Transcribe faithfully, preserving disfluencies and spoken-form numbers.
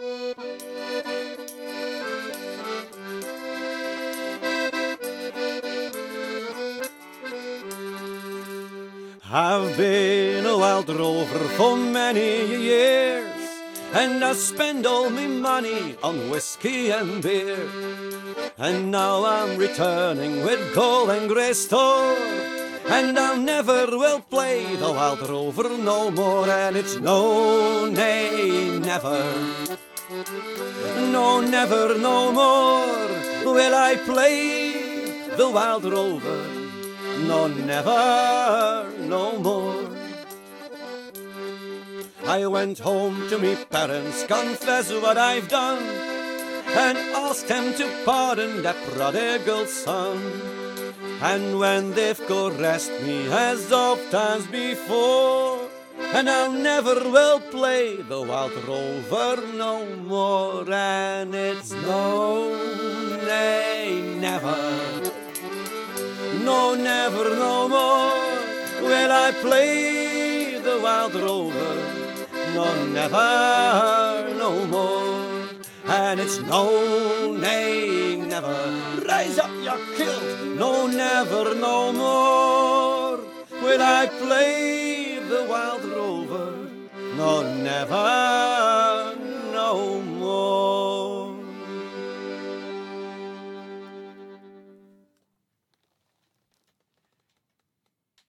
I've been a wild rover for many years, and I spend all my money on whiskey and beer. And now I'm returning with gold and grey store, and I never will play the wild rover no more. And it's no, nay, never, no, never, no more will I play the wild rover. No, never, no more. I went home to me parents, confess what I've done, and asked them to pardon that prodigal son. And when they've caressed me as oft as before, and I'll never will play the wild rover no more. And it's no, nay, never, no, never, no more will I play the wild rover. No, never, no more. And it's no, nay, never. Raise up your kilt. No, never, no more will I play the wild rover. No, never.